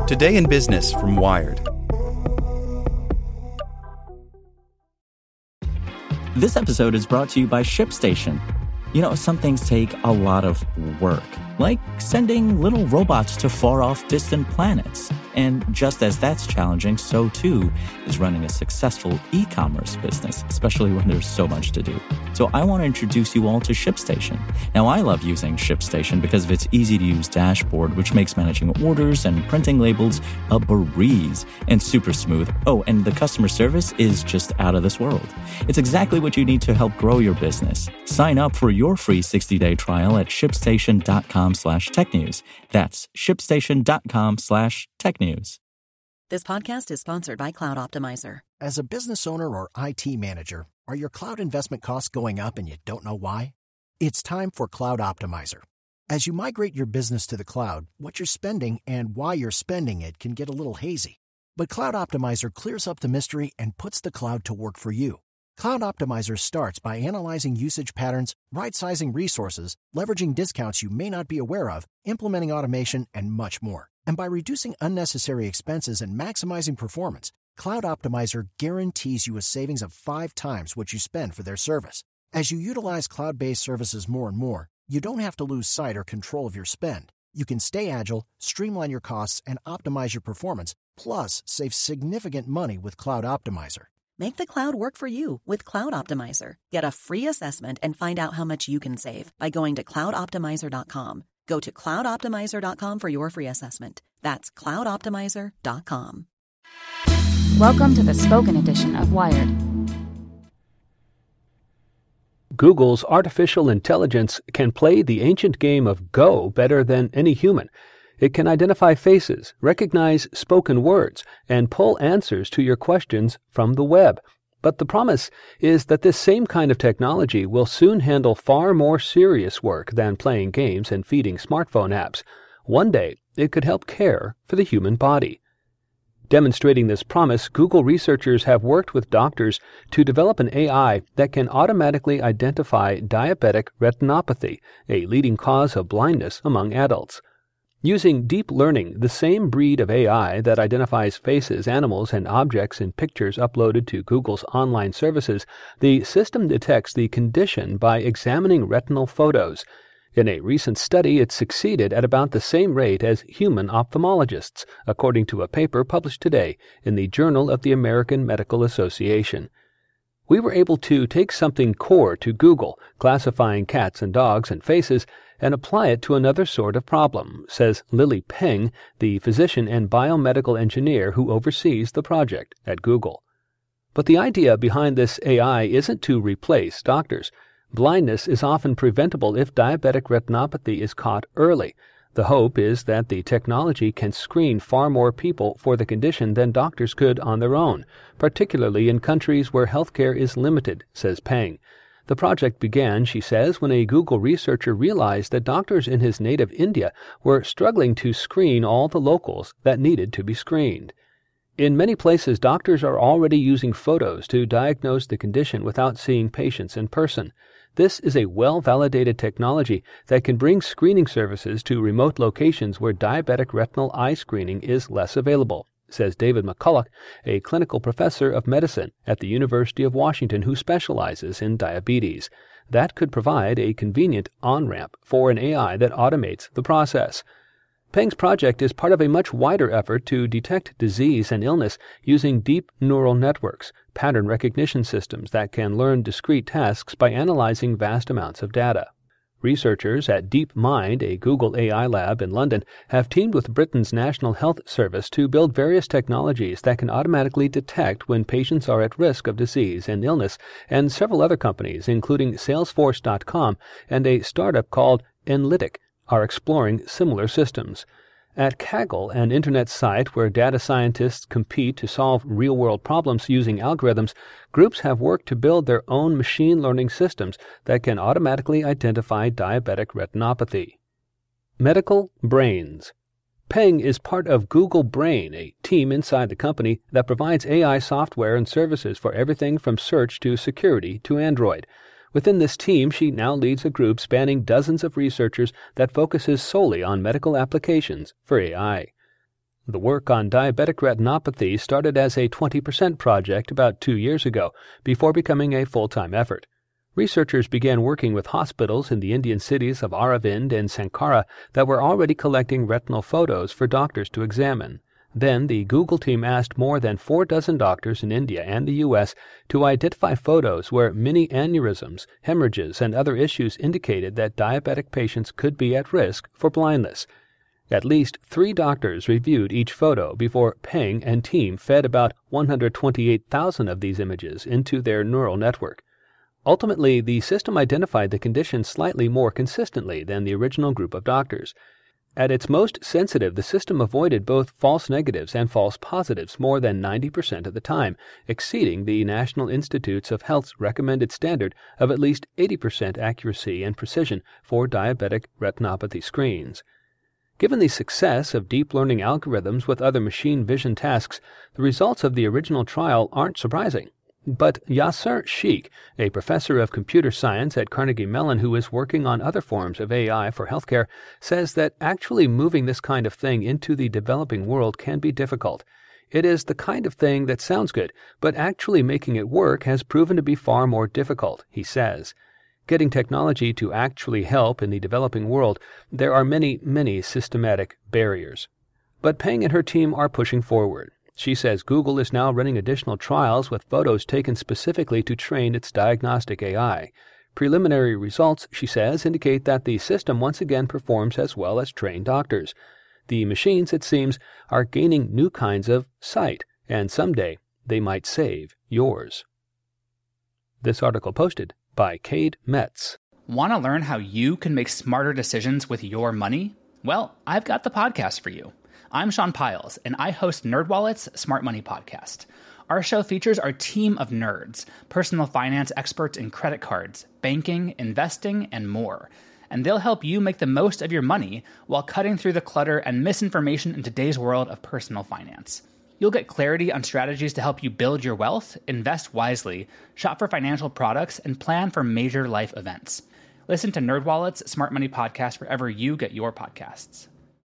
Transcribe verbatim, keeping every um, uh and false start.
Today in Business from Wired. This episode is brought to you by ShipStation. You know, some things take a lot of work, like sending little robots to far-off distant planets. And just as that's challenging, so too is running a successful e-commerce business, especially when there's so much to do. So I want to introduce you all to ShipStation. Now, I love using ShipStation because of its easy-to-use dashboard, which makes managing orders and printing labels a breeze and super smooth. Oh, and the customer service is just out of this world. It's exactly what you need to help grow your business. Sign up for your free sixty-day trial at shipstation.com slash tech news. That's shipstation.com slash tech news. This podcast is sponsored by Cloud Optimizer. As a business owner or I T manager, are your cloud investment costs going up and you don't know why? It's time for Cloud Optimizer. As you migrate your business to the cloud, what you're spending and why you're spending it can get a little hazy. But Cloud Optimizer clears up the mystery and puts the cloud to work for you. Cloud Optimizer starts by analyzing usage patterns, right-sizing resources, leveraging discounts you may not be aware of, implementing automation, and much more. And by reducing unnecessary expenses and maximizing performance, Cloud Optimizer guarantees you a savings of five times what you spend for their service. As you utilize cloud-based services more and more, you don't have to lose sight or control of your spend. You can stay agile, streamline your costs, and optimize your performance, plus save significant money with Cloud Optimizer. Make the cloud work for you with Cloud Optimizer. Get a free assessment and find out how much you can save by going to cloud optimizer dot com. Go to cloud optimizer dot com for your free assessment. That's cloud optimizer dot com. Welcome to the spoken edition of Wired. Google's artificial intelligence can play the ancient game of Go better than any human. It can identify faces, recognize spoken words, and pull answers to your questions from the web. But the promise is that this same kind of technology will soon handle far more serious work than playing games and feeding smartphone apps. One day, it could help care for the human body. Demonstrating this promise, Google researchers have worked with doctors to develop an A I that can automatically identify diabetic retinopathy, a leading cause of blindness among adults. Using deep learning, the same breed of A I that identifies faces, animals, and objects in pictures uploaded to Google's online services, the system detects the condition by examining retinal photos. In a recent study, it succeeded at about the same rate as human ophthalmologists, according to a paper published today in the Journal of the American Medical Association. We were able to take something core to Google, classifying cats and dogs and faces, and apply it to another sort of problem, says Lily Peng, the physician and biomedical engineer who oversees the project at Google. But the idea behind this A I isn't to replace doctors. Blindness is often preventable if diabetic retinopathy is caught early. The hope is that the technology can screen far more people for the condition than doctors could on their own, particularly in countries where healthcare is limited, says Peng. The project began, she says, when a Google researcher realized that doctors in his native India were struggling to screen all the locals that needed to be screened. In many places, doctors are already using photos to diagnose the condition without seeing patients in person. This is a well-validated technology that can bring screening services to remote locations where diabetic retinal eye screening is less available, says David McCulloch, a clinical professor of medicine at the University of Washington who specializes in diabetes. That could provide a convenient on-ramp for an A I that automates the process. Peng's project is part of a much wider effort to detect disease and illness using deep neural networks, pattern recognition systems that can learn discrete tasks by analyzing vast amounts of data. Researchers at DeepMind, a Google A I lab in London, have teamed with Britain's National Health Service to build various technologies that can automatically detect when patients are at risk of disease and illness, and several other companies, including Salesforce dot com and a startup called Enlitic, are exploring similar systems. At Kaggle, an internet site where data scientists compete to solve real-world problems using algorithms, groups have worked to build their own machine learning systems that can automatically identify diabetic retinopathy. Medical Brains. Peng is part of Google Brain, a team inside the company that provides A I software and services for everything from search to security to Android. Within this team, she now leads a group spanning dozens of researchers that focuses solely on medical applications for A I. The work on diabetic retinopathy started as a twenty percent project about two years ago, before becoming a full-time effort. Researchers began working with hospitals in the Indian cities of Aravind and Sankara that were already collecting retinal photos for doctors to examine. Then the Google team asked more than four dozen doctors in India and the U S to identify photos where mini aneurysms, hemorrhages, and other issues indicated that diabetic patients could be at risk for blindness. At least three doctors reviewed each photo before Peng and team fed about one hundred twenty-eight thousand of these images into their neural network. Ultimately, the system identified the condition slightly more consistently than the original group of doctors. At its most sensitive, the system avoided both false negatives and false positives more than ninety percent of the time, exceeding the National Institutes of Health's recommended standard of at least eighty percent accuracy and precision for diabetic retinopathy screens. Given the success of deep learning algorithms with other machine vision tasks, the results of the original trial aren't surprising. But Yasser Sheikh, a professor of computer science at Carnegie Mellon who is working on other forms of A I for healthcare, says that actually moving this kind of thing into the developing world can be difficult. It is the kind of thing that sounds good, but actually making it work has proven to be far more difficult, he says. Getting technology to actually help in the developing world, there are many, many systematic barriers. But Peng and her team are pushing forward. She says Google is now running additional trials with photos taken specifically to train its diagnostic A I. Preliminary results, she says, indicate that the system once again performs as well as trained doctors. The machines, it seems, are gaining new kinds of sight, and someday they might save yours. This article posted by Cade Metz. Want to learn how you can make smarter decisions with your money? Well, I've got the podcast for you. I'm Sean Piles, and I host NerdWallet's Smart Money Podcast. Our show features our team of nerds, personal finance experts in credit cards, banking, investing, and more. And they'll help you make the most of your money while cutting through the clutter and misinformation in today's world of personal finance. You'll get clarity on strategies to help you build your wealth, invest wisely, shop for financial products, and plan for major life events. Listen to NerdWallet's Smart Money Podcast wherever you get your podcasts.